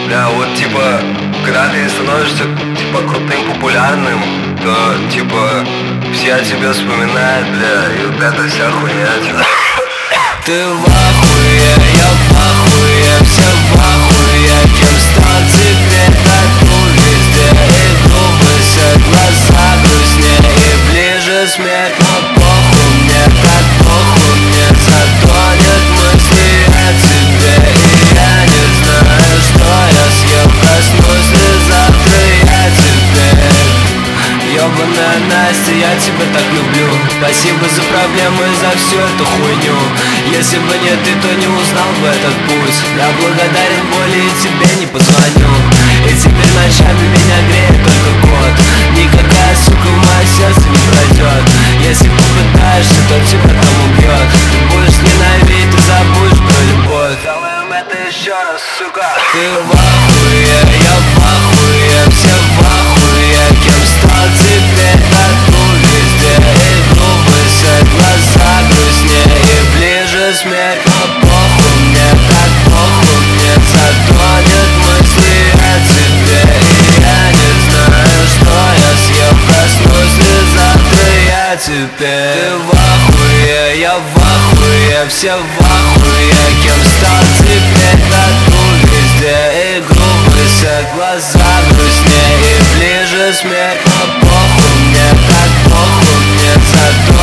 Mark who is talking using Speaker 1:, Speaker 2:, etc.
Speaker 1: Бля, вот типа, когда ты становишься типа крутым, популярным, то типа все о тебе вспоминают, бля, и вот эта вся хуйня, типа.
Speaker 2: Ты в ахуе, я в ахуе, все в ахуе. Кем стал теперь, тату везде. И глупые глаза грустнее, и ближе смерть. Но похуй мне, так похуй мне. Затонет мысли о тебе. И я не знаю, что я съел. Проснусь ли завтра я теперь. Ёбаная Настя, я тебя так люблю. Спасибо за проблемы, за всю эту хуйню. Если бы не ты, то не узнал бы этот путь. Я благодарен боли и тебе не позвоню. И теперь ночами меня греет только кот. Никакая сука в мое сердце не пройдет. Если попытаешься, то тебя там убьет. Ты будешь ненавидеть и забудешь про любовь.
Speaker 1: Делаем это еще раз, сука.
Speaker 2: Ты в ахуе, я в ахуе, все в ахуе. Кем стал теперь, тату везде. И глупые глаза грустнее, и ближе смерть. Но похуй мне, так похуй мне. Затонет мысли о тебе. И я не знаю, что я съел. Проснусь ли завтра я теперь. Ты в ахуе, я в ахуе, все в ахуе. Кем стал теперь, тату везде. И глупые глаза грустнее, и ближе смерть. Но похуй мне, так похуй мне.